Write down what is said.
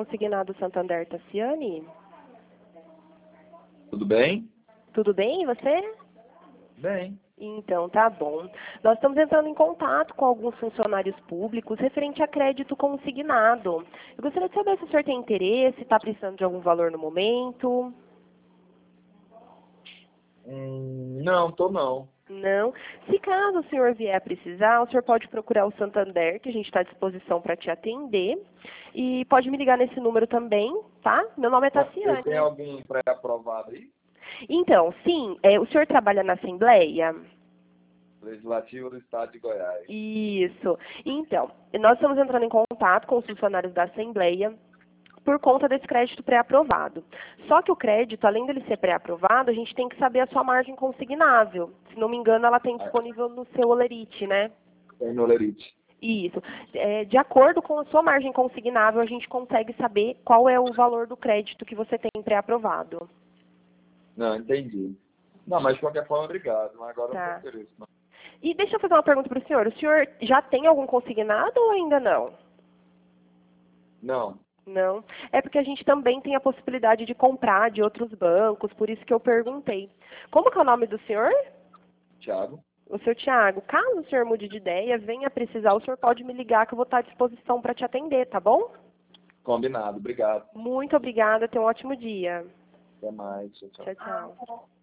consignado Santander, Tassiane. Tudo bem? Tudo bem, e você? Bem. Então, tá bom. Nós estamos entrando em contato com alguns funcionários públicos referente a crédito consignado. Eu gostaria de saber se o senhor tem interesse, está precisando de algum valor no momento. Não, tô não. Não. Se caso o senhor vier a precisar, o senhor pode procurar o Santander, que a gente está à disposição para te atender. E pode me ligar nesse número também, tá? Meu nome é Você Tassiane. tem alguém pré-aprovado aí? Então, sim, o senhor trabalha na Assembleia? Legislativo do Estado de Goiás. Isso. Então, nós estamos entrando em contato com os funcionários da Assembleia por conta desse crédito pré-aprovado. Só que o crédito, além dele ser pré-aprovado, a gente tem que saber a sua margem consignável. Se não me engano, ela tem disponível no seu Olerite, né? Tem no Lerite. Isso. De acordo com a sua margem consignável, a gente consegue saber qual é o valor do crédito que você tem pré-aprovado. Não, entendi. Não, mas de qualquer forma, obrigado. Mas agora Tá. não tem interesse, não. E deixa eu fazer uma pergunta para o senhor. O senhor já tem algum consignado ou ainda não? Não. Não. É porque a gente também tem a possibilidade de comprar de outros bancos, por isso que eu perguntei. Como que é o nome do senhor? Thiago? O seu Tiago. Caso o senhor mude de ideia, venha precisar, o senhor pode me ligar que eu vou estar à disposição para te atender, tá bom? Combinado. Obrigado. Muito obrigada, tenha um ótimo dia. Até mais. Tchau, tchau. Tchau, tchau.